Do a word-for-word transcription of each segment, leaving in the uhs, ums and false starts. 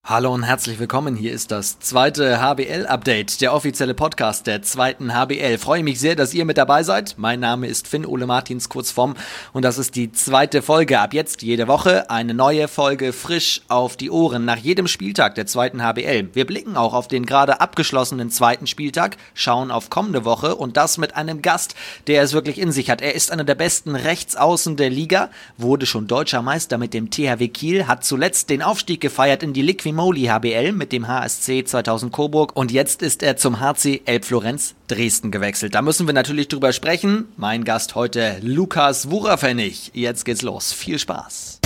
Hallo und herzlich willkommen, hier ist das zweite H B L-Update, der offizielle Podcast der zweiten H B L. Freue mich sehr, dass ihr mit dabei seid. Mein Name ist Finn Ole Martins, kurz vorm, und das ist die zweite Folge. Ab jetzt jede Woche eine neue Folge frisch auf die Ohren, nach jedem Spieltag der zweiten H B L. Wir blicken auch auf den gerade abgeschlossenen zweiten Spieltag, schauen auf kommende Woche und das mit einem Gast, der es wirklich in sich hat. Er ist einer der besten Rechtsaußen der Liga, wurde schon deutscher Meister mit dem T H W Kiel, hat zuletzt den Aufstieg gefeiert in die Liquimoli H B L mit dem H S C zweitausend Coburg und jetzt ist er zum H C Elbflorenz Dresden gewechselt. Da müssen wir natürlich drüber sprechen. Mein Gast heute, Lukas Wucherpfennig. Jetzt geht's los. Viel Spaß.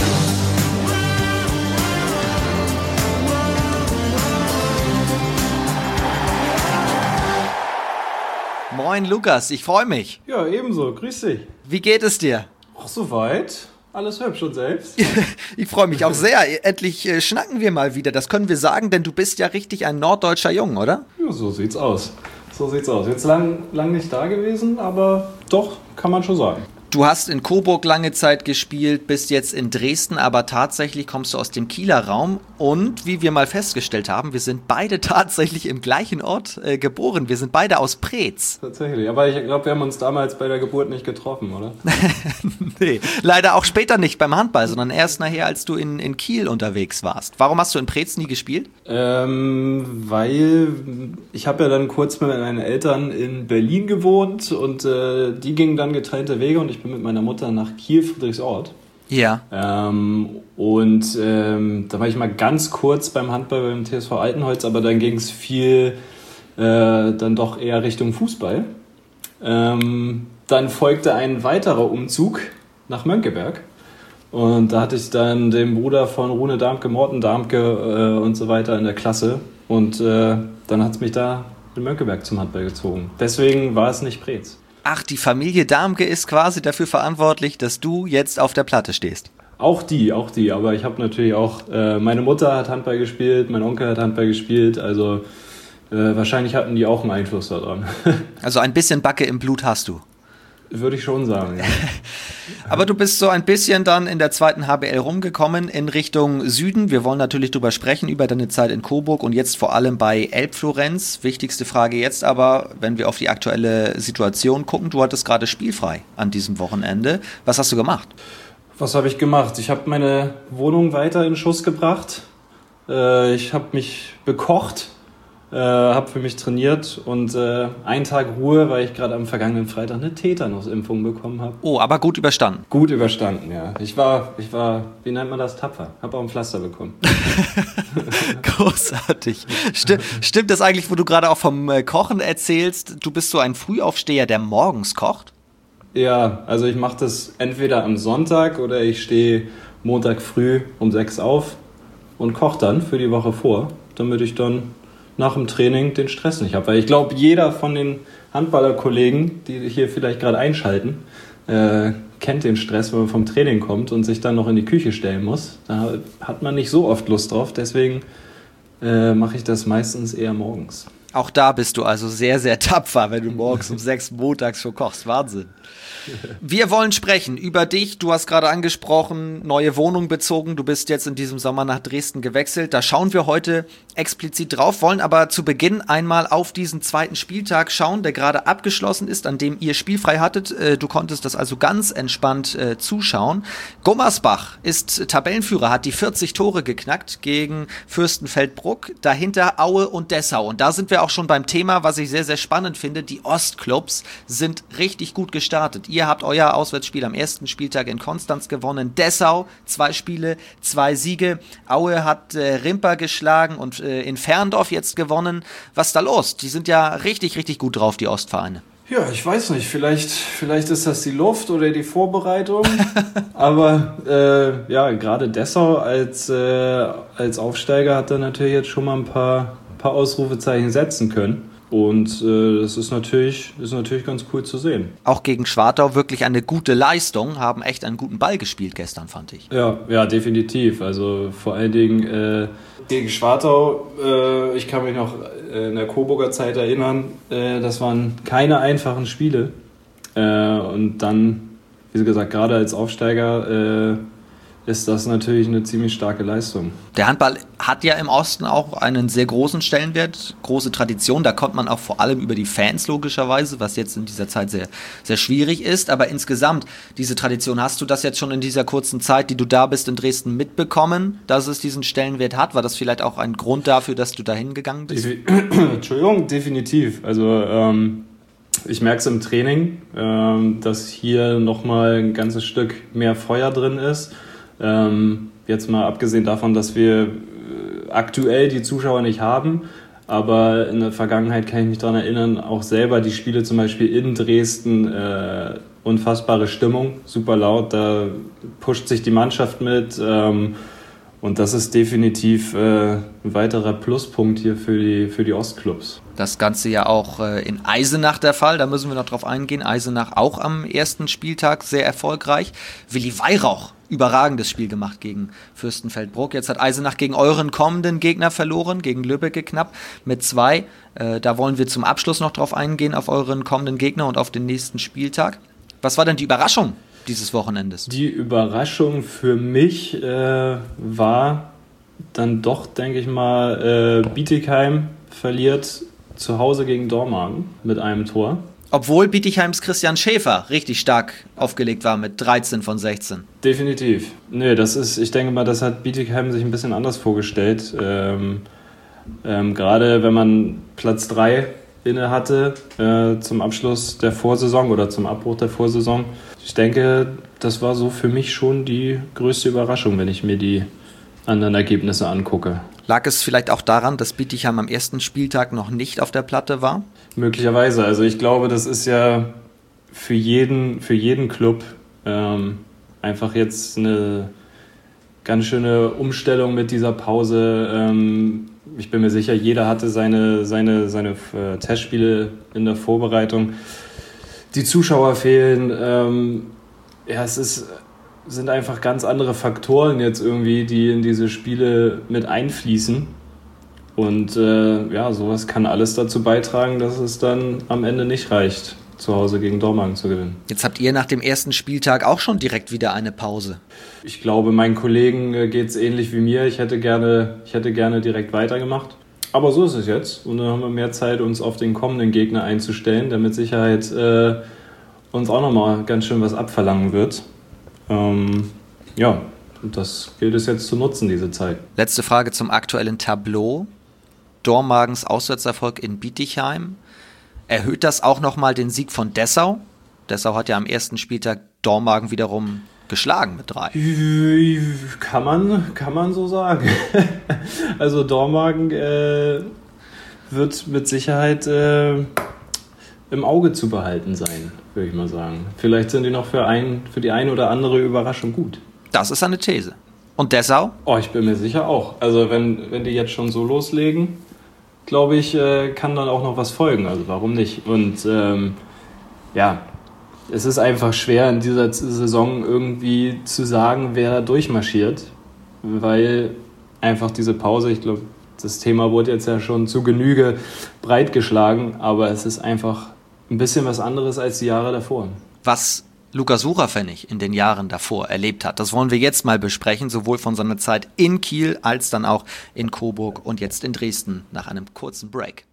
Moin Lukas, ich freue mich. Ja, ebenso. Grüß dich. Wie geht es dir? Ach, soweit. Alles hübsch und selbst? Ich freue mich auch sehr. Endlich äh, schnacken wir mal wieder. Das können wir sagen, denn du bist ja richtig ein norddeutscher Jung, oder? Ja, so sieht's aus. So sieht's aus. Jetzt lang, lang nicht da gewesen, aber doch, kann man schon sagen. Du hast in Coburg lange Zeit gespielt, bist jetzt in Dresden, aber tatsächlich kommst du aus dem Kieler Raum und wie wir mal festgestellt haben, wir sind beide tatsächlich im gleichen Ort äh, geboren. Wir sind beide aus Preetz. Tatsächlich, aber ich glaube, wir haben uns damals bei der Geburt nicht getroffen, oder? Nee, leider auch später nicht beim Handball, sondern erst nachher, als du in, in Kiel unterwegs warst. Warum hast du in Preetz nie gespielt? Ähm, weil ich habe ja dann kurz mit meinen Eltern in Berlin gewohnt und äh, die gingen dann getrennte Wege und ich bin mit meiner Mutter nach Kiel, Friedrichsort. Ja. Ähm, und ähm, da war ich mal ganz kurz beim Handball beim T S V Altenholz, aber dann ging es viel äh, dann doch eher Richtung Fußball. Ähm, dann folgte ein weiterer Umzug nach Mönckeberg. Und da hatte ich dann den Bruder von Rune Darmke, Morten Darmke äh, und so weiter in der Klasse. Und äh, dann hat es mich da in Mönckeberg zum Handball gezogen. Deswegen war es nicht Preetz. Ach, die Familie Darmke ist quasi dafür verantwortlich, dass du jetzt auf der Platte stehst. Auch die, auch die. Aber ich habe natürlich auch, äh, meine Mutter hat Handball gespielt, mein Onkel hat Handball gespielt. Also äh, wahrscheinlich hatten die auch einen Einfluss daran. Also ein bisschen Backe im Blut hast du. Würde ich schon sagen, ja. Aber du bist so ein bisschen dann in der zweiten H B L rumgekommen in Richtung Süden. Wir wollen natürlich drüber sprechen, über deine Zeit in Coburg und jetzt vor allem bei Elbflorenz. Wichtigste Frage jetzt aber, wenn wir auf die aktuelle Situation gucken. Du hattest gerade spielfrei an diesem Wochenende. Was hast du gemacht? Was habe ich gemacht? Ich habe meine Wohnung weiter in Schuss gebracht. Äh, ich habe mich bekocht. Äh, habe für mich trainiert und äh, einen Tag Ruhe, weil ich gerade am vergangenen Freitag eine Tetanus-Impfung bekommen habe. Oh, aber gut überstanden. Gut überstanden, ja. Ich war, ich war, wie nennt man das, tapfer. Habe auch ein Pflaster bekommen. Großartig. Stimmt, stimmt das eigentlich, wo du gerade auch vom äh, Kochen erzählst? Du bist so ein Frühaufsteher, der morgens kocht? Ja, also ich mache das entweder am Sonntag oder ich stehe Montag früh um sechs auf und koche dann für die Woche vor, damit ich dann nach dem Training den Stress nicht habe. Weil ich glaube, jeder von den Handballerkollegen, die hier vielleicht gerade einschalten, äh, kennt den Stress, wenn man vom Training kommt und sich dann noch in die Küche stellen muss. Da hat man nicht so oft Lust drauf, deswegen äh, mache ich das meistens eher morgens. Auch da bist du also sehr, sehr tapfer, wenn du morgens um sechs montags schon kochst. Wahnsinn. Wir wollen sprechen über dich. Du hast gerade angesprochen, neue Wohnung bezogen. Du bist jetzt in diesem Sommer nach Dresden gewechselt. Da schauen wir heute explizit drauf, wollen aber zu Beginn einmal auf diesen zweiten Spieltag schauen, der gerade abgeschlossen ist, an dem ihr spielfrei hattet. Du konntest das also ganz entspannt äh, zuschauen. Gummersbach ist Tabellenführer, hat die vierzig Tore geknackt gegen Fürstenfeldbruck. Dahinter Aue und Dessau. Und da sind wir auch schon beim Thema, was ich sehr, sehr spannend finde. Die Ostclubs sind richtig gut gestartet. Ihr habt euer Auswärtsspiel am ersten Spieltag in Konstanz gewonnen. Dessau, zwei Spiele, zwei Siege. Aue hat äh, Rimper geschlagen und äh, in Ferndorf jetzt gewonnen. Was ist da los? Die sind ja richtig, richtig gut drauf, die Ostvereine. Ja, ich weiß nicht. Vielleicht, vielleicht ist das die Luft oder die Vorbereitung. Aber äh, ja, gerade Dessau als, äh, als Aufsteiger hat er natürlich jetzt schon mal ein paar, paar Ausrufezeichen setzen können. Und äh, das ist natürlich, ist natürlich ganz cool zu sehen. Auch gegen Schwartau wirklich eine gute Leistung, haben echt einen guten Ball gespielt gestern, fand ich. Ja, ja, definitiv. Also vor allen Dingen äh, gegen Schwartau, äh, ich kann mich noch äh, in der Coburger Zeit erinnern, äh, das waren keine einfachen Spiele. Äh, und dann, wie gesagt, gerade als Aufsteiger äh, ist das natürlich eine ziemlich starke Leistung. Der Handball hat ja im Osten auch einen sehr großen Stellenwert, große Tradition. Da kommt man auch vor allem über die Fans logischerweise, was jetzt in dieser Zeit sehr, sehr schwierig ist. Aber insgesamt, diese Tradition, hast du das jetzt schon in dieser kurzen Zeit, die du da bist in Dresden, mitbekommen, dass es diesen Stellenwert hat? War das vielleicht auch ein Grund dafür, dass du da hingegangen bist? Entschuldigung, definitiv. Also ähm, ich merke es im Training, ähm, dass hier nochmal ein ganzes Stück mehr Feuer drin ist. Ähm, jetzt mal abgesehen davon, dass wir äh, aktuell die Zuschauer nicht haben, aber in der Vergangenheit kann ich mich daran erinnern, auch selber die Spiele zum Beispiel in Dresden, äh, unfassbare Stimmung, super laut, da pusht sich die Mannschaft mit ähm, und das ist definitiv äh, ein weiterer Pluspunkt hier für die, für die Ostclubs. Das Ganze ja auch äh, in Eisenach der Fall, da müssen wir noch drauf eingehen. Eisenach auch am ersten Spieltag sehr erfolgreich. Willi Weihrauch, überragendes Spiel gemacht gegen Fürstenfeldbruck. Jetzt hat Eisenach gegen euren kommenden Gegner verloren, gegen Lübbecke knapp mit zwei. Äh, da wollen wir zum Abschluss noch drauf eingehen, auf euren kommenden Gegner und auf den nächsten Spieltag. Was war denn die Überraschung dieses Wochenendes? Die Überraschung für mich äh, war dann doch, denke ich mal, äh, Bietigheim verliert zu Hause gegen Dormagen mit einem Tor. Obwohl Bietigheims Christian Schäfer richtig stark aufgelegt war mit dreizehn von sechzehn. Definitiv. Nee, das ist, ich denke mal, das hat Bietigheim sich ein bisschen anders vorgestellt. Ähm, ähm, gerade wenn man Platz drei inne hatte äh, zum Abschluss der Vorsaison oder zum Abbruch der Vorsaison. Ich denke, das war so für mich schon die größte Überraschung, wenn ich mir die anderen Ergebnisse angucke. Lag es vielleicht auch daran, dass Bietigheim am ersten Spieltag noch nicht auf der Platte war? Möglicherweise. Also ich glaube, das ist ja für jeden, für jeden Club ähm, einfach jetzt eine ganz schöne Umstellung mit dieser Pause. Ähm, ich bin mir sicher, jeder hatte seine, seine, seine äh, Testspiele in der Vorbereitung. Die Zuschauer fehlen. Ähm, ja, es ist... sind einfach ganz andere Faktoren jetzt irgendwie, die in diese Spiele mit einfließen. Und äh, ja, sowas kann alles dazu beitragen, dass es dann am Ende nicht reicht, zu Hause gegen Dormagen zu gewinnen. Jetzt habt ihr nach dem ersten Spieltag auch schon direkt wieder eine Pause. Ich glaube, meinen Kollegen äh, geht es ähnlich wie mir. Ich hätte gerne, ich hätte gerne direkt weitergemacht. Aber so ist es jetzt. Und dann haben wir mehr Zeit, uns auf den kommenden Gegner einzustellen, der mit Sicherheit äh, uns auch nochmal ganz schön was abverlangen wird. Ähm, ja, und das gilt es jetzt zu nutzen, diese Zeit. Letzte Frage zum aktuellen Tableau. Dormagens Auswärtserfolg in Bietigheim. Erhöht das auch nochmal den Sieg von Dessau? Dessau hat ja am ersten Spieltag Dormagen wiederum geschlagen mit drei. Kann man, kann man so sagen. Also Dormagen äh, wird mit Sicherheit äh, im Auge zu behalten sein, würde ich mal sagen. Vielleicht sind die noch für, ein, für die eine oder andere Überraschung gut. Das ist eine These. Und Dessau? Oh, ich bin mir sicher auch. Also wenn, wenn die jetzt schon so loslegen, glaube ich, äh, kann dann auch noch was folgen. Also warum nicht? Und ähm, ja, es ist einfach schwer in dieser Saison irgendwie zu sagen, wer durchmarschiert, weil einfach diese Pause, ich glaube, das Thema wurde jetzt ja schon zu Genüge breit geschlagen, aber es ist einfach ein bisschen was anderes als die Jahre davor. Was Lukas Sucherpfennig in den Jahren davor erlebt hat, das wollen wir jetzt mal besprechen, sowohl von seiner Zeit in Kiel als dann auch in Coburg und jetzt in Dresden nach einem kurzen Break.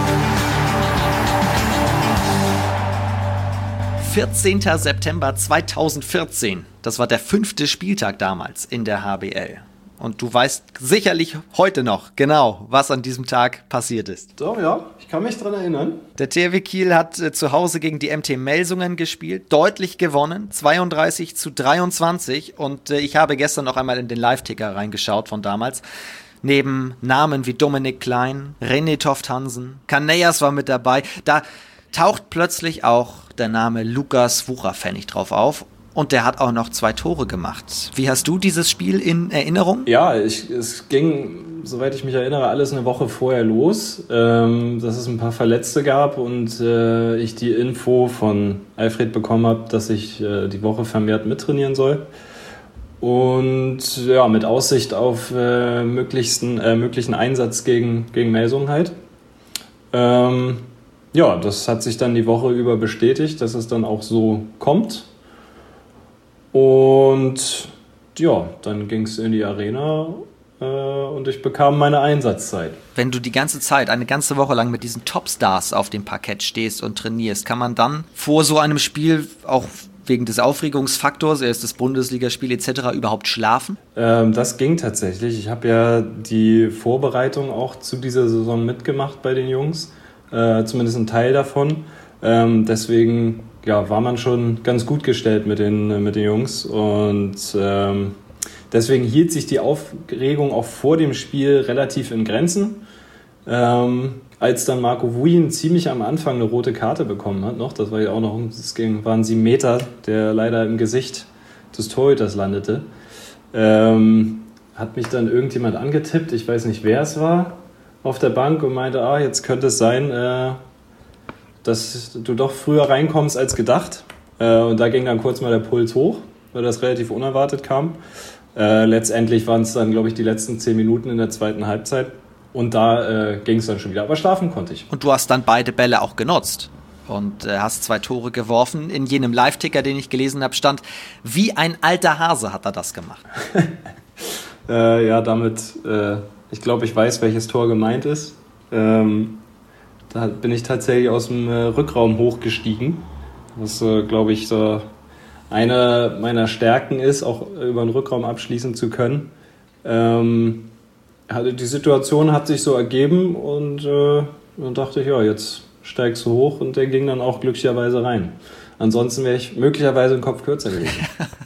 vierzehnter September zweitausendvierzehn, das war der fünfte Spieltag damals in der H B L. Und du weißt sicherlich heute noch genau, was an diesem Tag passiert ist. Doch, ja, ich kann mich dran erinnern. Der T H W Kiel hat äh, zu Hause gegen die M T Melsungen gespielt, deutlich gewonnen, zweiunddreißig zu dreiundzwanzig. Und äh, ich habe gestern noch einmal in den Live-Ticker reingeschaut von damals. Neben Namen wie Dominik Klein, René Toft-Hansen, Kaneyas war mit dabei. Da taucht plötzlich auch der Name Lukas Wucherpfennig drauf auf. Und der hat auch noch zwei Tore gemacht. Wie hast du dieses Spiel in Erinnerung? Ja, ich, es ging, soweit ich mich erinnere, alles eine Woche vorher los, ähm, dass es ein paar Verletzte gab und äh, ich die Info von Alfred bekommen habe, dass ich äh, die Woche vermehrt mittrainieren soll. Und ja, mit Aussicht auf äh, möglichsten, äh, möglichen Einsatz gegen, gegen Melsungen halt. Ähm, ja, das hat sich dann die Woche über bestätigt, dass es dann auch so kommt. Und ja, dann ging es in die Arena äh, und ich bekam meine Einsatzzeit. Wenn du die ganze Zeit, eine ganze Woche lang mit diesen Topstars auf dem Parkett stehst und trainierst, kann man dann vor so einem Spiel auch wegen des Aufregungsfaktors, erstes Bundesligaspiel et cetera, überhaupt schlafen? Ähm, das ging tatsächlich. Ich habe ja die Vorbereitung auch zu dieser Saison mitgemacht bei den Jungs, äh, zumindest ein Teil davon. Ähm, deswegen ja, war man schon ganz gut gestellt mit den, mit den Jungs und ähm, deswegen hielt sich die Aufregung auch vor dem Spiel relativ in Grenzen. Ähm, als dann Marco Vuyin ziemlich am Anfang eine rote Karte bekommen hat, noch, das war ja auch noch, das ging, waren sieben Meter, der leider im Gesicht des Torhüters landete, ähm, hat mich dann irgendjemand angetippt, ich weiß nicht, wer es war, auf der Bank und meinte, ah, jetzt könnte es sein, äh, dass du doch früher reinkommst als gedacht. Äh, und da ging dann kurz mal der Puls hoch, weil das relativ unerwartet kam. Äh, letztendlich waren es dann, glaube ich, die letzten zehn Minuten in der zweiten Halbzeit. Und da äh, ging es dann schon wieder, aber schlafen konnte ich. Und du hast dann beide Bälle auch genutzt und äh, hast zwei Tore geworfen. In jenem Live-Ticker, den ich gelesen habe, stand, wie ein alter Hase hat er das gemacht. äh, ja, damit, äh, ich glaube, ich weiß, welches Tor gemeint ist. Ähm, da bin ich tatsächlich aus dem äh, Rückraum hochgestiegen, was, äh, glaube ich, so eine meiner Stärken ist, auch über den Rückraum abschließen zu können. Ähm, Die Situation hat sich so ergeben und äh, dann dachte ich, ja, jetzt steigst du hoch und der ging dann auch glücklicherweise rein. Ansonsten wäre ich möglicherweise einen Kopf kürzer gewesen.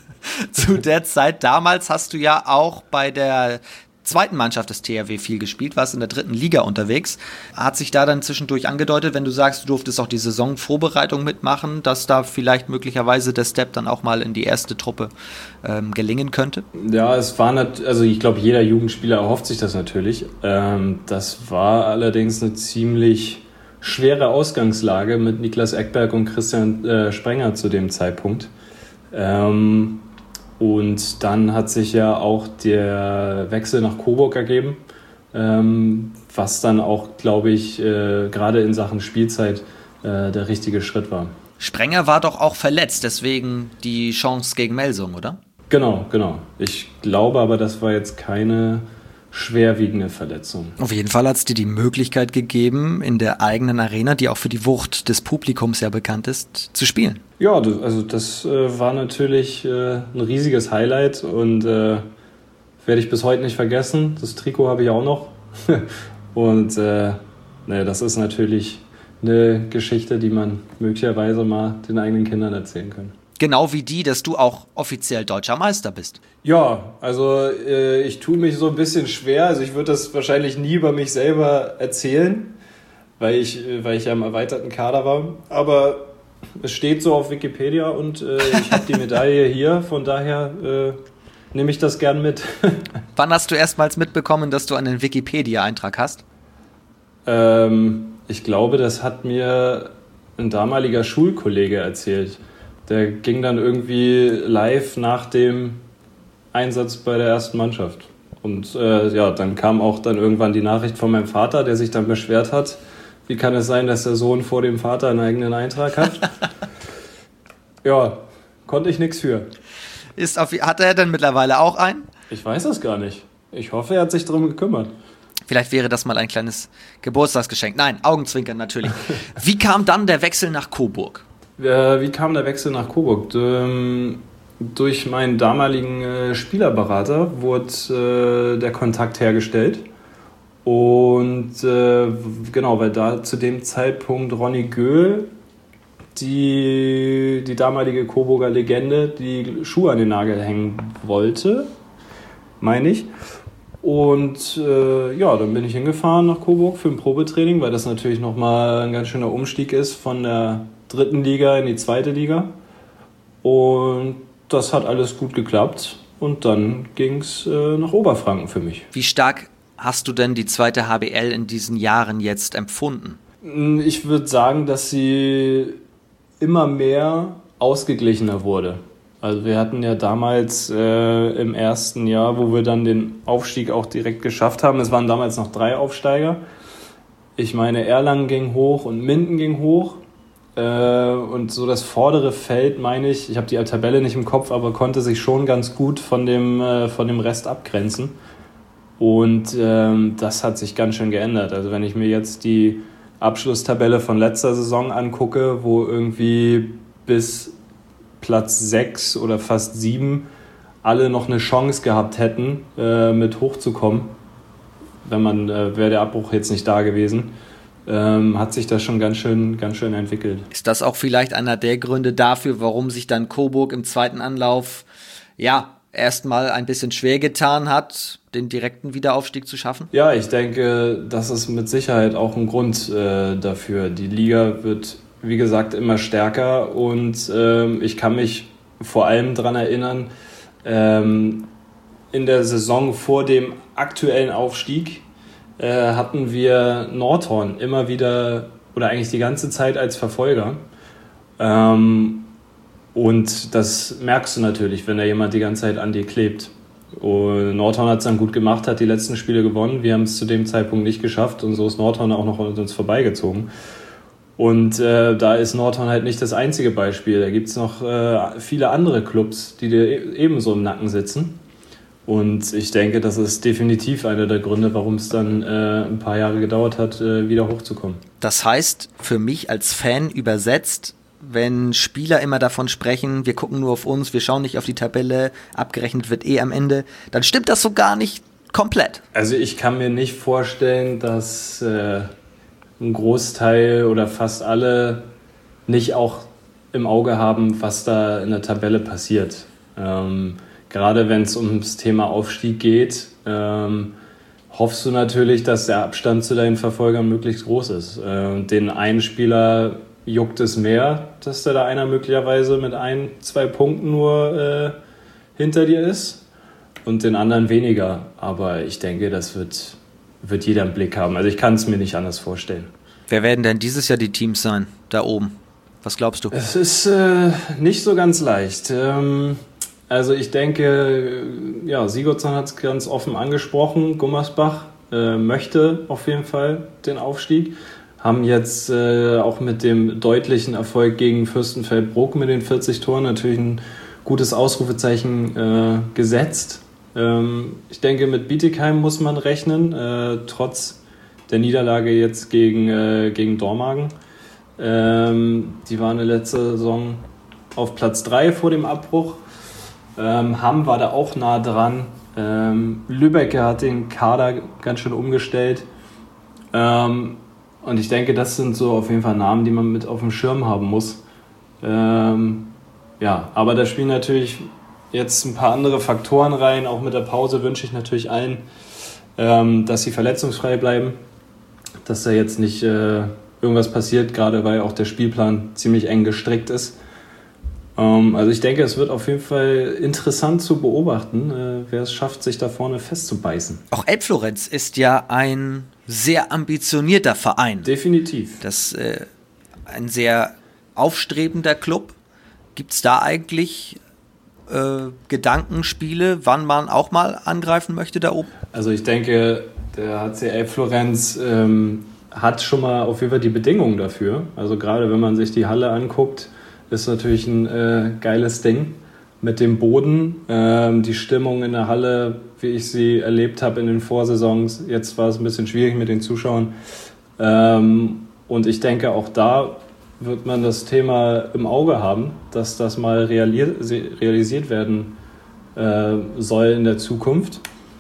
Zu der Zeit damals hast du ja auch bei der zweiten Mannschaft des T H W viel gespielt, warst in der dritten Liga unterwegs. Hat sich da dann zwischendurch angedeutet, wenn du sagst, du durftest auch die Saisonvorbereitung mitmachen, dass da vielleicht möglicherweise der Step dann auch mal in die erste Truppe ähm, gelingen könnte? Ja, es war nicht, also ich glaube, jeder Jugendspieler erhofft sich das natürlich. Ähm, das war allerdings eine ziemlich schwere Ausgangslage mit Niklas Ekberg und Christian äh, Sprenger zu dem Zeitpunkt. Ähm, Und dann hat sich ja auch der Wechsel nach Coburg ergeben, ähm, was dann auch, glaube ich, äh, gerade in Sachen Spielzeit äh, der richtige Schritt war. Sprenger war doch auch verletzt, deswegen die Chance gegen Melsung, oder? Genau, genau. Ich glaube aber, das war jetzt keine schwerwiegende Verletzung. Auf jeden Fall hat es dir die Möglichkeit gegeben, in der eigenen Arena, die auch für die Wucht des Publikums ja bekannt ist, zu spielen. Ja, das, also das äh, war natürlich äh, ein riesiges Highlight und äh, werde ich bis heute nicht vergessen. Das Trikot habe ich auch noch. und äh, ne, das ist natürlich eine Geschichte, die man möglicherweise mal den eigenen Kindern erzählen kann. Genau wie die, dass du auch offiziell deutscher Meister bist. Ja, also äh, ich tue mich so ein bisschen schwer. Also ich würde das wahrscheinlich nie über mich selber erzählen, weil ich, weil ich ja im erweiterten Kader war. Aber es steht so auf Wikipedia und äh, ich habe die Medaille hier. Von daher äh, nehme ich das gern mit. Wann hast du erstmals mitbekommen, dass du einen Wikipedia-Eintrag hast? Ähm, ich glaube, das hat mir ein damaliger Schulkollege erzählt. Der ging dann irgendwie live nach dem Einsatz bei der ersten Mannschaft. Und äh, ja, dann kam auch dann irgendwann die Nachricht von meinem Vater, der sich dann beschwert hat. Wie kann es sein, dass der Sohn vor dem Vater einen eigenen Eintrag hat? Ja, konnte ich nichts für. Ist auf, hat er denn mittlerweile auch einen? Ich weiß das gar nicht. Ich hoffe, er hat sich darum gekümmert. Vielleicht wäre das mal ein kleines Geburtstagsgeschenk. Nein, Augenzwinkern natürlich. Wie kam dann der Wechsel nach Coburg? Äh, wie kam der Wechsel nach Coburg? Ähm, durch meinen damaligen äh, Spielerberater wurde äh, der Kontakt hergestellt. Und äh, genau, weil da zu dem Zeitpunkt Ronny Göhl, die, die damalige Coburger Legende, die Schuhe an den Nagel hängen wollte, meine ich. Und äh, ja, dann bin ich hingefahren nach Coburg für ein Probetraining, weil das natürlich nochmal ein ganz schöner Umstieg ist von der dritten Liga in die zweite Liga. Und das hat alles gut geklappt. Und dann ging es äh, nach Oberfranken für mich. Wie stark hast du denn die zweite H B L in diesen Jahren jetzt empfunden? Ich würde sagen, dass sie immer mehr ausgeglichener wurde. Also wir hatten ja damals äh, im ersten Jahr, wo wir dann den Aufstieg auch direkt geschafft haben, es waren damals noch drei Aufsteiger. Ich meine, Erlangen ging hoch und Minden ging hoch. Äh, und so das vordere Feld, meine ich, ich habe die Tabelle nicht im Kopf, aber konnte sich schon ganz gut von dem, äh, von dem Rest abgrenzen. Und ähm, das hat sich ganz schön geändert. Also wenn ich mir jetzt die Abschlusstabelle von letzter Saison angucke, wo irgendwie bis Platz sechs oder fast sieben alle noch eine Chance gehabt hätten, äh, mit hochzukommen, wenn man, äh, wäre der Abbruch jetzt nicht da gewesen, ähm, hat sich das schon ganz schön, ganz schön entwickelt. Ist das auch vielleicht einer der Gründe dafür, warum sich dann Coburg im zweiten Anlauf, ja, erstmal ein bisschen schwer getan hat, den direkten Wiederaufstieg zu schaffen? Ja, ich denke, das ist mit Sicherheit auch ein Grund äh, dafür. Die Liga wird, wie gesagt, immer stärker und ähm, ich kann mich vor allem daran erinnern, ähm, in der Saison vor dem aktuellen Aufstieg äh, hatten wir Nordhorn immer wieder oder eigentlich die ganze Zeit als Verfolger. Ähm, Und das merkst du natürlich, wenn da jemand die ganze Zeit an dir klebt. Und Nordhorn hat es dann gut gemacht, hat die letzten Spiele gewonnen. Wir haben es zu dem Zeitpunkt nicht geschafft und so ist Nordhorn auch noch an uns vorbeigezogen. Und äh, da ist Nordhorn halt nicht das einzige Beispiel. Da gibt es noch äh, viele andere Clubs, die dir ebenso im Nacken sitzen. Und ich denke, das ist definitiv einer der Gründe, warum es dann äh, ein paar Jahre gedauert hat, äh, wieder hochzukommen. Das heißt, für mich als Fan übersetzt, wenn Spieler immer davon sprechen, wir gucken nur auf uns, wir schauen nicht auf die Tabelle, abgerechnet wird eh am Ende, dann stimmt das so gar nicht komplett. Also ich kann mir nicht vorstellen, dass äh, ein Großteil oder fast alle nicht auch im Auge haben, was da in der Tabelle passiert. Ähm, gerade wenn es ums Thema Aufstieg geht, ähm, hoffst du natürlich, dass der Abstand zu deinen Verfolgern möglichst groß ist. Äh, den einen Spieler juckt es mehr, dass da, da einer möglicherweise mit ein, zwei Punkten nur äh, hinter dir ist und den anderen weniger. Aber ich denke, das wird, wird jeder im Blick haben. Also ich kann es mir nicht anders vorstellen. Wer werden denn dieses Jahr die Teams sein, da oben? Was glaubst du? Es ist äh, nicht so ganz leicht. Ähm, also ich denke, ja, Sigurdsson hat es ganz offen angesprochen. Gummersbach äh, möchte auf jeden Fall den Aufstieg. Haben jetzt äh, auch mit dem deutlichen Erfolg gegen Fürstenfeldbruck mit den vierzig Toren natürlich ein gutes Ausrufezeichen äh, gesetzt. Ähm, ich denke, mit Bietigheim muss man rechnen, äh, trotz der Niederlage jetzt gegen, äh, gegen Dormagen. Ähm, die waren in der letzten Saison auf Platz drei vor dem Abbruch. Ähm, Hamm war da auch nah dran. Ähm, Lübeck hat den Kader ganz schön umgestellt. Ähm, Und ich denke, das sind so auf jeden Fall Namen, die man mit auf dem Schirm haben muss. Ähm, ja, aber da spielen natürlich jetzt ein paar andere Faktoren rein. Auch mit der Pause wünsche ich natürlich allen, ähm, dass sie verletzungsfrei bleiben. Dass da jetzt nicht äh, irgendwas passiert, gerade weil auch der Spielplan ziemlich eng gestrickt ist. Ähm, also ich denke, es wird auf jeden Fall interessant zu beobachten, äh, wer es schafft, sich da vorne festzubeißen. Auch Elbflorenz ist ja ein sehr ambitionierter Verein. Definitiv. Das ist äh, ein sehr aufstrebender Club. Gibt es da eigentlich äh, Gedankenspiele, wann man auch mal angreifen möchte da oben? Also ich denke, der H C Elbflorenz ähm, hat schon mal auf jeden Fall die Bedingungen dafür. Also gerade wenn man sich die Halle anguckt, ist natürlich ein äh, geiles Ding. Mit dem Boden, ähm, die Stimmung in der Halle, wie ich sie erlebt habe in den Vorsaisons. Jetzt war es ein bisschen schwierig mit den Zuschauern. Ähm, und ich denke, auch da wird man das Thema im Auge haben, dass das mal realis- realisiert werden äh, soll in der Zukunft.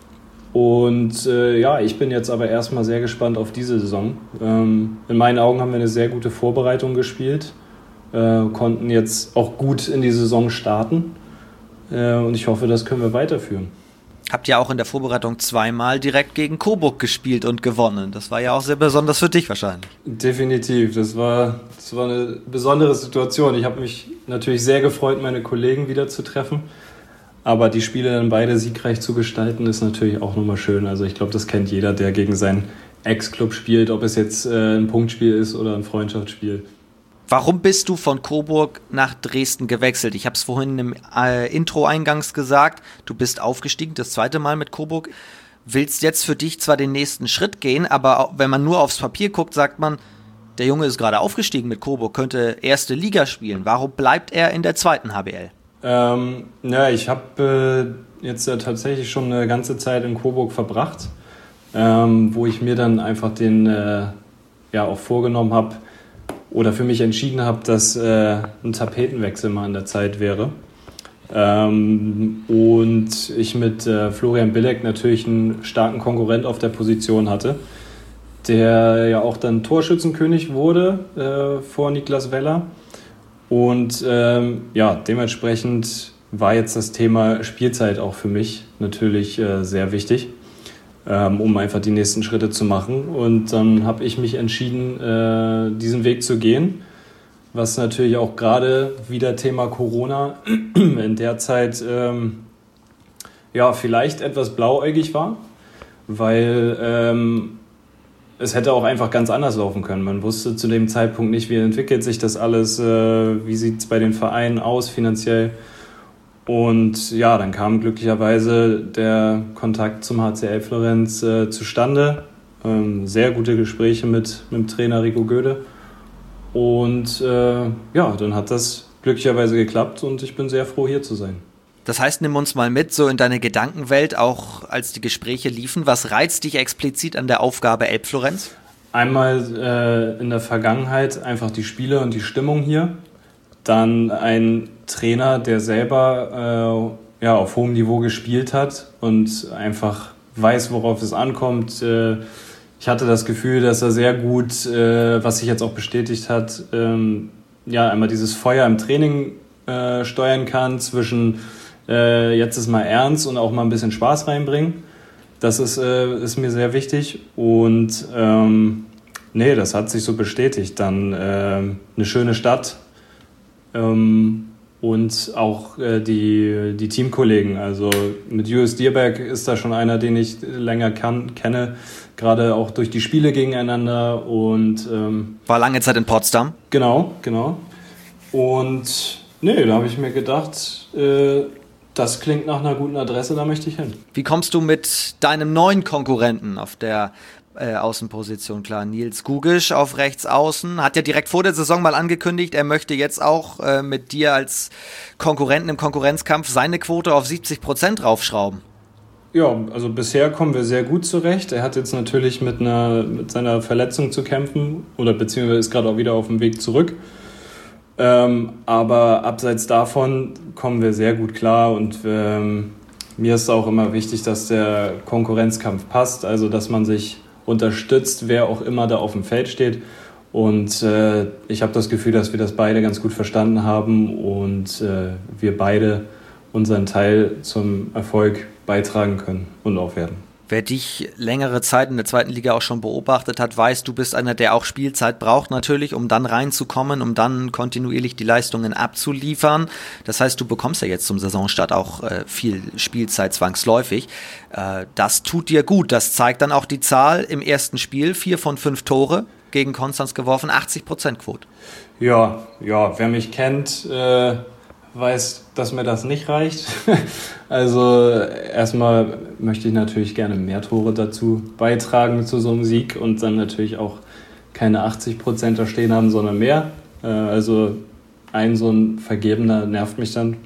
Und äh, ja, ich bin jetzt aber erstmal sehr gespannt auf diese Saison. Ähm, in meinen Augen haben wir eine sehr gute Vorbereitung gespielt, äh, konnten jetzt auch gut in die Saison starten. Und ich hoffe, das können wir weiterführen. Habt ihr auch in der Vorbereitung zweimal direkt gegen Coburg gespielt und gewonnen. Das war ja auch sehr besonders für dich wahrscheinlich. Definitiv. Das war, das war eine besondere Situation. Ich habe mich natürlich sehr gefreut, meine Kollegen wieder zu treffen. Aber die Spiele dann beide siegreich zu gestalten, ist natürlich auch nochmal schön. Also ich glaube, das kennt jeder, der gegen seinen Ex-Club spielt, ob es jetzt äh, ein Punktspiel ist oder ein Freundschaftsspiel. Warum bist du von Coburg nach Dresden gewechselt? Ich habe es vorhin im äh, Intro eingangs gesagt, du bist aufgestiegen, das zweite Mal mit Coburg. Willst jetzt für dich zwar den nächsten Schritt gehen, aber auch, wenn man nur aufs Papier guckt, sagt man, Der Junge ist gerade aufgestiegen mit Coburg, könnte erste Liga spielen. Warum bleibt er in der zweiten H B L? Ähm, ja, ich habe äh, jetzt ja tatsächlich schon eine ganze Zeit in Coburg verbracht, ähm, wo ich mir dann einfach den äh, ja auch vorgenommen habe oder für mich entschieden habe, dass äh, ein Tapetenwechsel mal an der Zeit wäre. Ähm, und ich mit äh, Florian Billeck natürlich einen starken Konkurrent auf der Position hatte, der ja auch dann Torschützenkönig wurde äh, vor Niklas Weller. Und ähm, ja, dementsprechend war jetzt das Thema Spielzeit auch für mich natürlich äh, sehr wichtig, ähm, um einfach die nächsten Schritte zu machen. Und dann habe ich mich entschieden, äh, diesen Weg zu gehen, was natürlich auch gerade wieder Thema Corona in der Zeit ähm, ja, vielleicht etwas blauäugig war, weil ähm, es hätte auch einfach ganz anders laufen können. Man wusste zu dem Zeitpunkt nicht, wie entwickelt sich das alles, äh, wie sieht es bei den Vereinen aus finanziell. Und ja, dann kam glücklicherweise der Kontakt zum H C Elbflorenz äh, zustande. Ähm, sehr gute Gespräche mit, mit dem Trainer Rico Göde. Und äh, ja, dann hat das glücklicherweise geklappt und ich bin sehr froh, hier zu sein. Das heißt, nimm uns mal mit, so in deine Gedankenwelt, auch als die Gespräche liefen. Was reizt dich explizit an der Aufgabe Elbflorenz? Einmal äh, in der Vergangenheit einfach die Spiele und die Stimmung hier. Dann ein Trainer, der selber äh, ja, auf hohem Niveau gespielt hat und einfach weiß, worauf es ankommt. Äh, ich hatte das Gefühl, dass er sehr gut, äh, was sich jetzt auch bestätigt hat, ähm, ja, einmal dieses Feuer im Training äh, steuern kann zwischen Äh, jetzt ist mal ernst und auch mal ein bisschen Spaß reinbringen. Das ist, äh, ist mir sehr wichtig und ähm, nee, das hat sich so bestätigt. Dann äh, eine schöne Stadt ähm, und auch äh, die, die Teamkollegen. Also mit Julius Dierberg ist da schon einer, den ich länger kann, kenne, gerade auch durch die Spiele gegeneinander. Und ähm, war lange Zeit in Potsdam? Genau, genau. Und nee, da habe ich mir gedacht, äh, das klingt nach einer guten Adresse, da möchte ich hin. Wie kommst du mit deinem neuen Konkurrenten auf der äh, Außenposition klar? Nils Gugisch auf rechts außen, hat ja direkt vor der Saison mal angekündigt, er möchte jetzt auch äh, mit dir als Konkurrenten im Konkurrenzkampf seine Quote auf siebzig Prozent raufschrauben. Ja, also bisher kommen wir sehr gut zurecht. Er hat jetzt natürlich mit, einer, mit seiner Verletzung zu kämpfen oder beziehungsweise ist gerade auch wieder auf dem Weg zurück. Ähm, aber abseits davon kommen wir sehr gut klar und ähm, mir ist auch immer wichtig, dass der Konkurrenzkampf passt, also dass man sich unterstützt, wer auch immer da auf dem Feld steht. Und äh, ich habe das Gefühl, dass wir das beide ganz gut verstanden haben und äh, wir beide unseren Teil zum Erfolg beitragen können und auch werden. Wer dich längere Zeit in der zweiten Liga auch schon beobachtet hat, weiß, du bist einer, der auch Spielzeit braucht natürlich, um dann reinzukommen, um dann kontinuierlich die Leistungen abzuliefern. Das heißt, du bekommst ja jetzt zum Saisonstart auch äh, viel Spielzeit zwangsläufig. Äh, das tut dir gut. Das zeigt dann auch die Zahl im ersten Spiel. Vier von fünf Tore gegen Konstanz geworfen, achtzig Prozent Quote. Ja, ja, wer mich kennt, äh weiß, dass mir das nicht reicht. Also erstmal möchte ich natürlich gerne mehr Tore dazu beitragen zu so einem Sieg und dann natürlich auch keine achtzig Prozent da stehen haben, sondern mehr. Also ein so ein Vergebener nervt mich dann.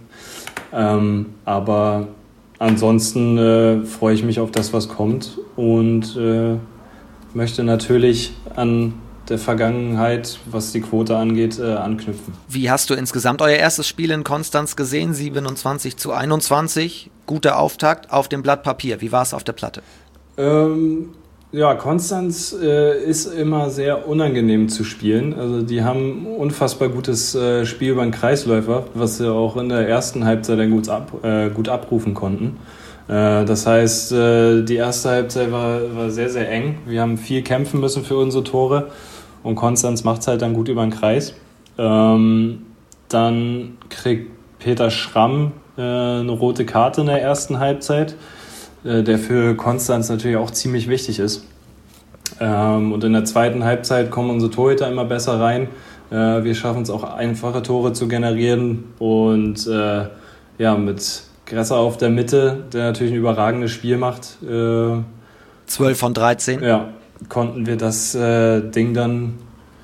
Aber ansonsten äh, freue ich mich auf das, was kommt und äh, möchte natürlich an der Vergangenheit, was die Quote angeht, äh, anknüpfen. Wie hast du insgesamt euer erstes Spiel in Konstanz gesehen? siebenundzwanzig zu einundzwanzig. Guter Auftakt auf dem Blatt Papier. Wie war es auf der Platte? Ähm, ja, Konstanz äh, ist immer sehr unangenehm zu spielen. Also die haben ein unfassbar gutes äh, Spiel über den Kreisläufer, was sie auch in der ersten Halbzeit dann gut, ab, äh, gut abrufen konnten. Äh, das heißt, äh, die erste Halbzeit war, war sehr, sehr eng. Wir haben viel kämpfen müssen für unsere Tore. Und Konstanz macht es halt dann gut über den Kreis. Ähm, dann kriegt Peter Schramm äh, eine rote Karte in der ersten Halbzeit, äh, der für Konstanz natürlich auch ziemlich wichtig ist. Ähm, und in der zweiten Halbzeit kommen unsere Torhüter immer besser rein. Äh, wir schaffen es auch, einfache Tore zu generieren. Und äh, ja, mit Gresser auf der Mitte, der natürlich ein überragendes Spiel macht. Äh, zwölf von dreizehn. Ja. Konnten wir das äh, Ding dann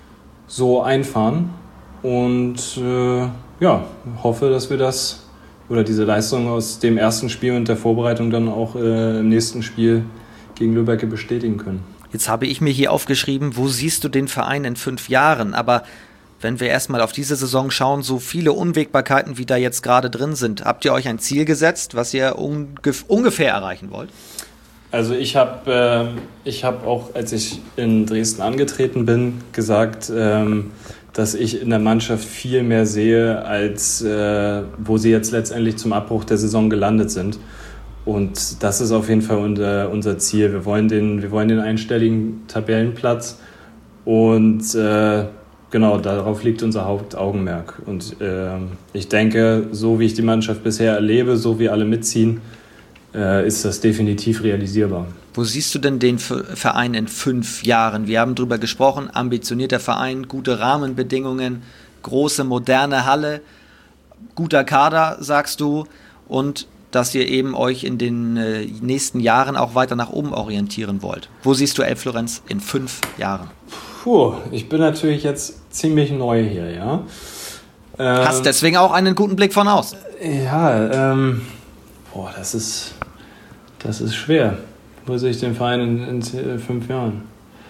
so einfahren. Und äh, ja, hoffe, dass wir das oder diese Leistung aus dem ersten Spiel und der Vorbereitung dann auch äh, im nächsten Spiel gegen Lübbecke bestätigen können. Jetzt habe ich mir hier aufgeschrieben, wo siehst du den Verein in fünf Jahren? Aber wenn wir erstmal auf diese Saison schauen, so viele Unwägbarkeiten, wie da jetzt gerade drin sind, habt ihr euch ein Ziel gesetzt, was ihr ungef- ungefähr erreichen wollt? Also ich habe äh, ich hab auch, als ich in Dresden angetreten bin, gesagt, ähm, dass ich in der Mannschaft viel mehr sehe, als äh, wo sie jetzt letztendlich zum Abbruch der Saison gelandet sind. Und das ist auf jeden Fall unser, unser Ziel. Wir wollen den, wir wollen den einstelligen Tabellenplatz und äh, genau, darauf liegt unser Hauptaugenmerk. Und äh, ich denke, so wie ich die Mannschaft bisher erlebe, so wie alle mitziehen, äh, ist das definitiv realisierbar. Wo siehst du denn den Verein in fünf Jahren? Wir haben darüber gesprochen, ambitionierter Verein, gute Rahmenbedingungen, große, moderne Halle, guter Kader, sagst du, und dass ihr eben euch in den äh, nächsten Jahren auch weiter nach oben orientieren wollt. Wo siehst du Elbflorenz in fünf Jahren? Puh, ich bin natürlich jetzt ziemlich neu hier, ja. Ähm, Hast deswegen auch einen guten Blick von außen. Ja, ähm, boah, das ist, das ist schwer. Wo sehe ich den Verein in, in fünf Jahren?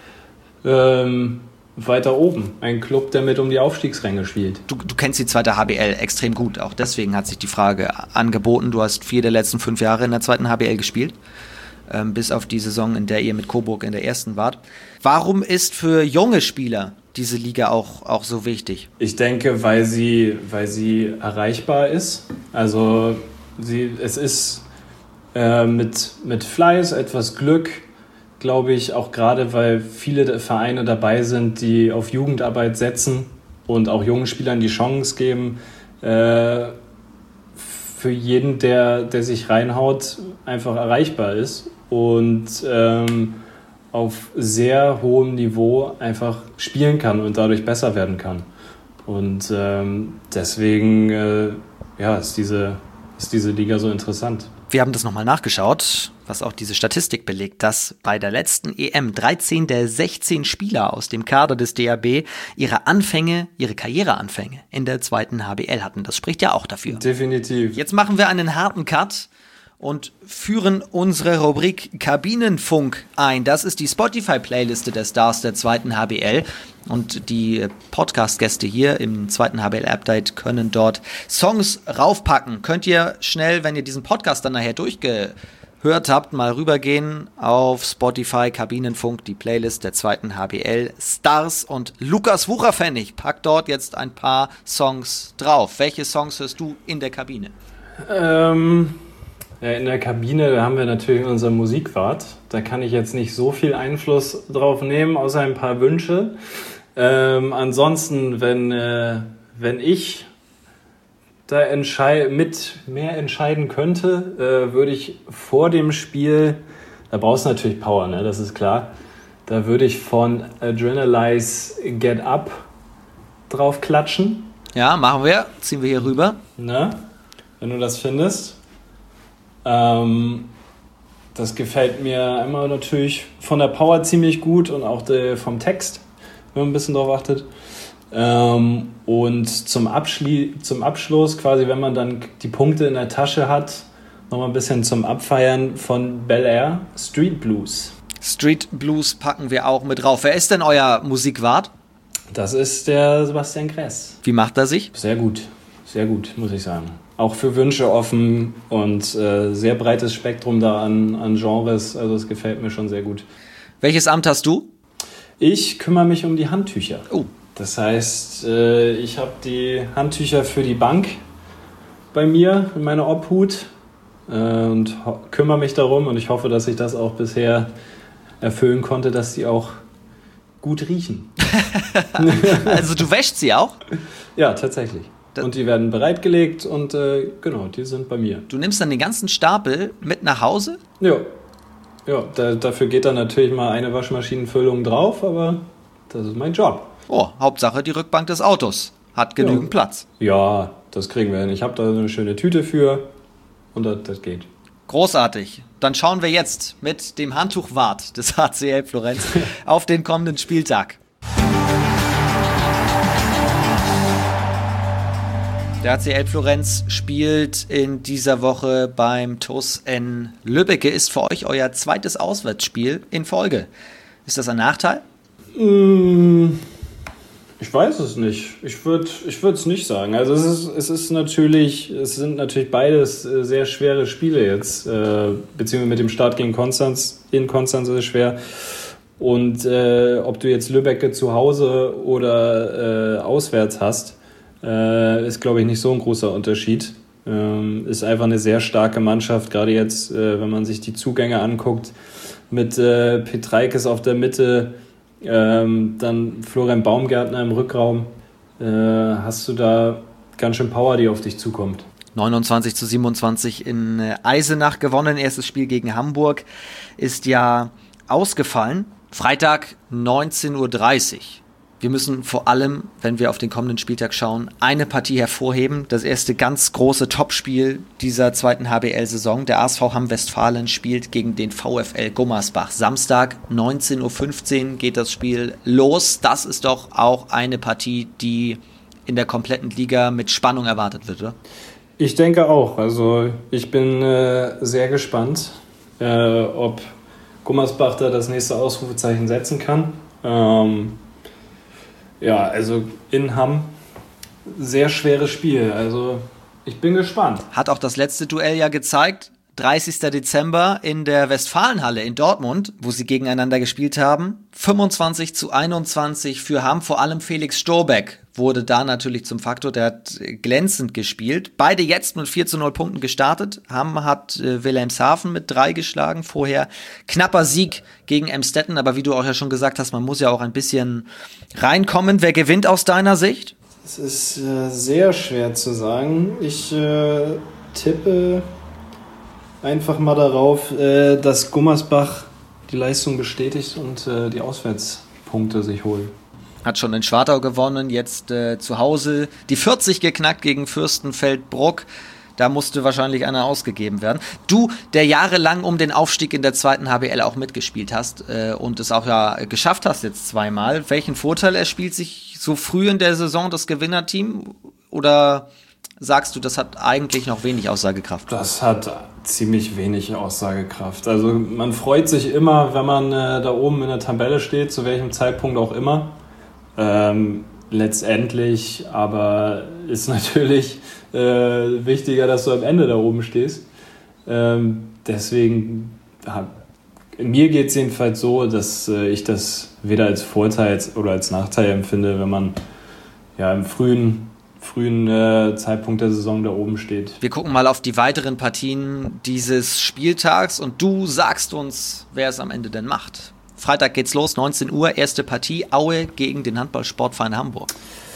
Ähm, weiter oben. Ein Club, der mit um die Aufstiegsränge spielt. Du, du kennst die zweite H B L extrem gut. Auch deswegen hat sich die Frage angeboten. Du hast vier der letzten fünf Jahre in der zweiten H B L gespielt. Ähm, bis auf die Saison, in der ihr mit Coburg in der ersten wart. Warum ist für junge Spieler diese Liga auch, auch so wichtig? Ich denke, weil sie, weil sie erreichbar ist. Also sie, es ist äh, mit, mit Fleiß, etwas Glück, glaube ich, auch gerade, weil viele Vereine dabei sind, die auf Jugendarbeit setzen und auch jungen Spielern die Chance geben, äh, für jeden, der, der sich reinhaut, einfach erreichbar ist und ähm, auf sehr hohem Niveau einfach spielen kann und dadurch besser werden kann. Und ähm, deswegen äh, ja, ist diese, ist diese Liga so interessant. Wir haben das nochmal nachgeschaut, was auch diese Statistik belegt, dass bei der letzten E M dreizehn der sechzehn Spieler aus dem Kader des D A B ihre Anfänge, ihre Karriereanfänge in der zweiten H B L hatten. Das spricht ja auch dafür. Definitiv. Jetzt machen wir einen harten Cut und führen unsere Rubrik Kabinenfunk ein. Das ist die Spotify-Playliste der Stars der zweiten H B L. Und die Podcast-Gäste hier im zweiten H B L-Update können dort Songs raufpacken. Könnt ihr schnell, wenn ihr diesen Podcast dann nachher durchgehört habt, mal rübergehen auf Spotify, Kabinenfunk, die Playlist der zweiten H B L Stars. Und Lukas Wucherpfennig packt dort jetzt ein paar Songs drauf. Welche Songs hörst du in der Kabine? Ähm... Ja, in der Kabine, da haben wir natürlich unseren Musikwart. Da kann ich jetzt nicht so viel Einfluss drauf nehmen, außer ein paar Wünsche. Ähm, ansonsten, wenn, äh, wenn ich da entschei- mit mehr entscheiden könnte, äh, würde ich vor dem Spiel, da brauchst du natürlich Power, ne? Das ist klar, da würde ich von Adrenalize Get Up drauf klatschen. Ja, machen wir. Ziehen wir hier rüber. Ne? Wenn du das findest. Ähm, das gefällt mir einmal natürlich von der Power ziemlich gut und auch de, vom Text, wenn man ein bisschen drauf achtet. Ähm, und zum, Abschli- zum Abschluss, quasi wenn man dann die Punkte in der Tasche hat, nochmal ein bisschen zum Abfeiern von Bel Air, Street Blues. Street Blues packen wir auch mit drauf. Wer ist denn euer Musikwart? Das ist der Sebastian Kress. Wie macht er sich? Sehr gut, sehr gut, muss ich sagen. Auch für Wünsche offen und äh, sehr breites Spektrum da an, an Genres. Also es gefällt mir schon sehr gut. Welches Amt hast du? Ich kümmere mich um die Handtücher. Oh. Das heißt, äh, ich habe die Handtücher für die Bank bei mir in meiner Obhut äh, und ho- kümmere mich darum. Und ich hoffe, dass ich das auch bisher erfüllen konnte, dass sie auch gut riechen. Also du wäschst sie auch? Ja, tatsächlich. Und die werden bereitgelegt und äh, genau, die sind bei mir. Du nimmst dann den ganzen Stapel mit nach Hause? Ja, ja da, dafür geht dann natürlich mal eine Waschmaschinenfüllung drauf, aber das ist mein Job. Oh, Hauptsache die Rückbank des Autos hat genügend Ja. Platz. Ja, das kriegen wir hin. Ich habe da eine schöne Tüte für und das, das geht. Großartig. Dann schauen wir jetzt mit dem Handtuchwart des H C Elbflorenz auf den kommenden Spieltag. Der A C Elbflorenz spielt in dieser Woche beim T U S in Lübbecke. Ist für euch euer zweites Auswärtsspiel in Folge. Ist das ein Nachteil? Ich weiß es nicht. Ich würde ich würde es nicht sagen. Also es ist, es ist natürlich, es sind natürlich beides sehr schwere Spiele jetzt, äh, beziehungsweise mit dem Start gegen Konstanz, in Konstanz ist es schwer. Und äh, ob du jetzt Lübbecke zu Hause oder äh, auswärts hast, äh, ist, glaube ich, nicht so ein großer Unterschied. Ähm, ist einfach eine sehr starke Mannschaft, gerade jetzt, äh, wenn man sich die Zugänge anguckt, mit äh, Petreikis auf der Mitte, ähm, dann Florian Baumgärtner im Rückraum, äh, hast du da ganz schön Power, die auf dich zukommt. neunundzwanzig zu siebenundzwanzig in Eisenach gewonnen. Erstes Spiel gegen Hamburg ist ja ausgefallen. Freitag neunzehn Uhr dreißig. Wir müssen vor allem, wenn wir auf den kommenden Spieltag schauen, eine Partie hervorheben. Das erste ganz große Topspiel dieser zweiten H B L-Saison. Der A S V Hamm-Westfalen spielt gegen den VfL Gummersbach. Samstag neunzehn Uhr fünfzehn geht das Spiel los. Das ist doch auch eine Partie, die in der kompletten Liga mit Spannung erwartet wird, oder? Ich denke auch. Also ich bin äh, sehr gespannt, äh, ob Gummersbach da das nächste Ausrufezeichen setzen kann. Ähm, ja, also in Hamm, sehr schweres Spiel. Also ich bin gespannt. Hat auch das letzte Duell ja gezeigt. dreißigster Dezember in der Westfalenhalle in Dortmund, wo sie gegeneinander gespielt haben. fünfundzwanzig zu einundzwanzig für Hamm. Vor allem Felix Storbeck wurde da natürlich zum Faktor. Der hat glänzend gespielt. Beide jetzt mit vier zu null Punkten gestartet. Hamm hat äh, Wilhelmshaven mit drei geschlagen. Vorher knapper Sieg gegen Emstetten. Aber wie du auch ja schon gesagt hast, man muss ja auch ein bisschen reinkommen. Wer gewinnt aus deiner Sicht? Es ist äh, sehr schwer zu sagen. Ich äh, tippe einfach mal darauf, äh, dass Gummersbach die Leistung bestätigt und äh, die Auswärtspunkte sich holen. Hat schon in Schwartau gewonnen, jetzt äh, zu Hause die vierzig geknackt gegen Fürstenfeldbruck. Da musste wahrscheinlich einer ausgegeben werden. Du, der jahrelang um den Aufstieg in der zweiten H B L auch mitgespielt hast äh, und es auch ja geschafft hast jetzt zweimal. Welchen Vorteil erspielt sich so früh in der Saison das Gewinnerteam? Oder sagst du, das hat eigentlich noch wenig Aussagekraft? Das hat ziemlich wenig Aussagekraft. Also man freut sich immer, wenn man äh, da oben in der Tabelle steht, zu welchem Zeitpunkt auch immer. Ähm, letztendlich aber ist natürlich äh, wichtiger, dass du am Ende da oben stehst. Ähm, deswegen, ja, mir geht es jedenfalls so, dass äh, ich das weder als Vorteil oder als Nachteil empfinde, wenn man ja im frühen frühen äh, Zeitpunkt der Saison da oben steht. Wir gucken mal auf die weiteren Partien dieses Spieltags und du sagst uns, wer es am Ende denn macht. Freitag geht's los, neunzehn Uhr, erste Partie, Aue gegen den Handballsportverein Hamburg.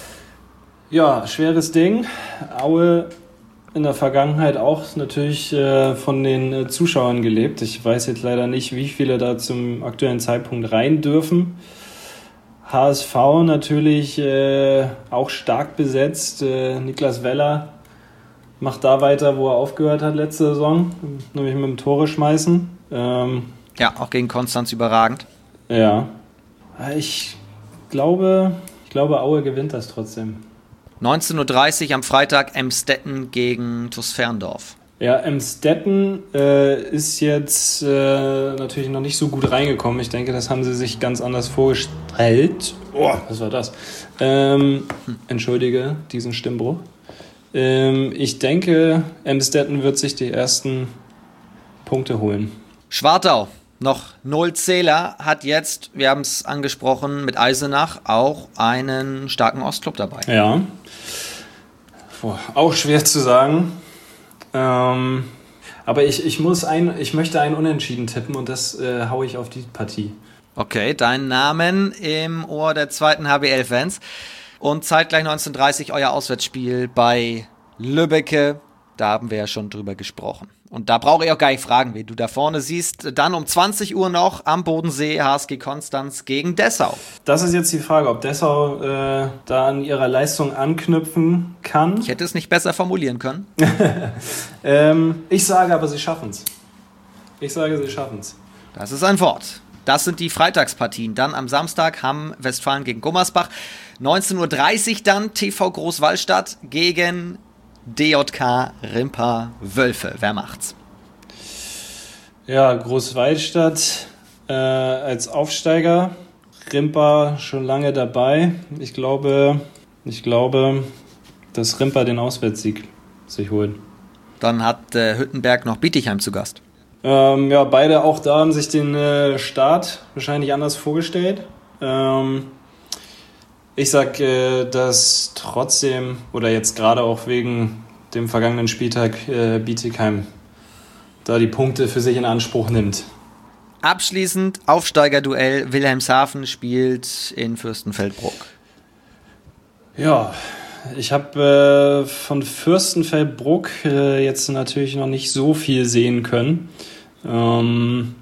Ja, schweres Ding. Aue in der Vergangenheit auch natürlich äh, von den äh, Zuschauern gelebt. Ich weiß jetzt leider nicht, wie viele da zum aktuellen Zeitpunkt rein dürfen. H S V natürlich äh, auch stark besetzt. Äh, Niklas Weller macht da weiter, wo er aufgehört hat letzte Saison, nämlich mit dem Tore schmeißen. Ähm, ja, auch gegen Konstanz überragend. Ja, ich glaube, ich glaube, Aue gewinnt das trotzdem. neunzehn Uhr dreißig am Freitag Emstetten gegen T U S Ferndorf. Ja, Emstetten äh, ist jetzt äh, natürlich noch nicht so gut reingekommen. Ich denke, das haben sie sich ganz anders vorgestellt. Oh, was war das? Ähm, hm. Entschuldige diesen Stimmbruch. Ähm, ich denke, Emstetten wird sich die ersten Punkte holen. Schwartau, noch null Zähler, hat jetzt, wir haben es angesprochen, mit Eisenach auch einen starken Ostklub dabei. Ja, Boah, auch schwer zu sagen. Ähm, aber ich, ich, muss ein, ich möchte einen Unentschieden tippen und das äh, haue ich auf die Partie. Okay, deinen Namen im Ohr der zweiten H B L-Fans. Und zeitgleich neunzehn Uhr dreißig euer Auswärtsspiel bei Lübbecke. Da haben wir ja schon drüber gesprochen. Und da brauche ich auch gar nicht fragen, wie du da vorne siehst. Dann um zwanzig Uhr noch am Bodensee H S G Konstanz gegen Dessau. Das ist jetzt die Frage, ob Dessau äh, da an ihrer Leistung anknüpfen kann. Ich hätte es nicht besser formulieren können. ähm, ich sage aber, sie schaffen es. Ich sage, sie schaffen es. Das ist ein Wort. Das sind die Freitagspartien. Dann am Samstag Hamm Westfalen gegen Gummersbach. neunzehn Uhr dreißig dann T V Großwallstadt gegen D J K Rimpa Wölfe. Wer macht's? Ja, Großwaldstadt äh, als Aufsteiger. Rimpa schon lange dabei. Ich glaube, ich glaube, dass Rimpa den Auswärtssieg sich holt. Dann hat äh, Hüttenberg noch Bietigheim zu Gast. Ähm, ja, beide auch da haben sich den äh, Start wahrscheinlich anders vorgestellt. Ähm, ich sag, äh, dass trotzdem, oder jetzt gerade auch wegen dem vergangenen Spieltag, äh, Bietigheim da die Punkte für sich in Anspruch nimmt. Abschließend Aufsteigerduell. Wilhelmshaven spielt in Fürstenfeldbruck. Ja, ich habe äh, von Fürstenfeldbruck äh, jetzt natürlich noch nicht so viel sehen können. Ähm,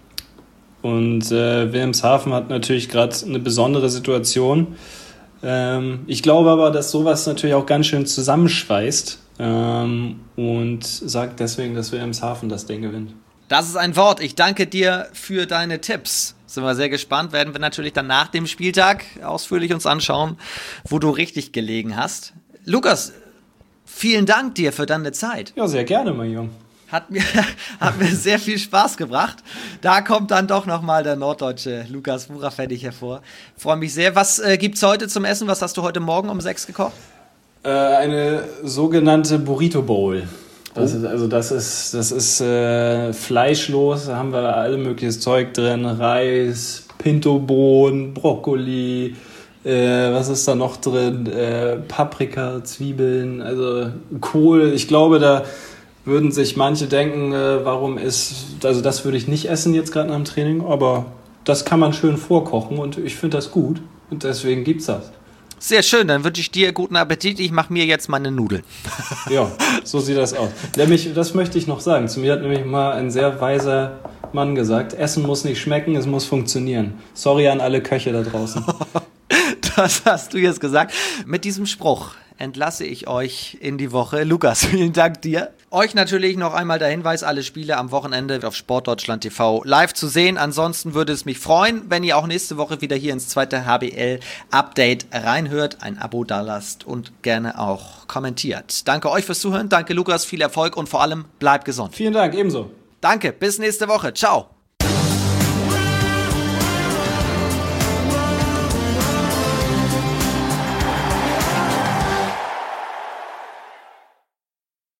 und äh, Wilhelmshaven hat natürlich gerade eine besondere Situation. Ähm, ich glaube aber, dass sowas natürlich auch ganz schön zusammenschweißt ähm, und sage deswegen, dass Wilhelmshaven das Ding gewinnt. Das ist ein Wort. Ich danke dir für deine Tipps. Sind wir sehr gespannt. Werden wir natürlich dann nach dem Spieltag ausführlich uns anschauen, wo du richtig gelegen hast. Lukas, vielen Dank dir für deine Zeit. Ja, sehr gerne, mein Junge. Hat mir, hat mir sehr viel Spaß gebracht. Da kommt dann doch nochmal der norddeutsche Lukas Wurafennig hervor. Freue mich sehr. Was äh, gibt's heute zum Essen? Was hast du heute Morgen um sechs gekocht? Äh, eine sogenannte Burrito Bowl. Das Oh. ist, also das ist, das ist äh, fleischlos, da haben wir alle mögliches Zeug drin, Reis, Pintobohnen, Brokkoli, äh, was ist da noch drin, äh, Paprika, Zwiebeln, also Kohl. Ich glaube, da würden sich manche denken, äh, warum ist, also das würde ich nicht essen jetzt gerade nach dem Training, aber das kann man schön vorkochen und ich finde das gut und deswegen gibt's das. Sehr schön, dann wünsche ich dir guten Appetit. Ich mache mir jetzt meine Nudeln. Ja, so sieht das aus. Nämlich, das möchte ich noch sagen. Zu mir hat nämlich mal ein sehr weiser Mann gesagt, Essen muss nicht schmecken, es muss funktionieren. Sorry an alle Köche da draußen. Das hast du jetzt gesagt. Mit diesem Spruch entlasse ich euch in die Woche. Lukas, vielen Dank dir. Euch natürlich noch einmal der Hinweis, alle Spiele am Wochenende auf Sportdeutschland T V live zu sehen. Ansonsten würde es mich freuen, wenn ihr auch nächste Woche wieder hier ins zweite H B L-Update reinhört, ein Abo dalasst und gerne auch kommentiert. Danke euch fürs Zuhören, danke Lukas, viel Erfolg und vor allem bleibt gesund. Vielen Dank, ebenso. Danke, bis nächste Woche. Ciao.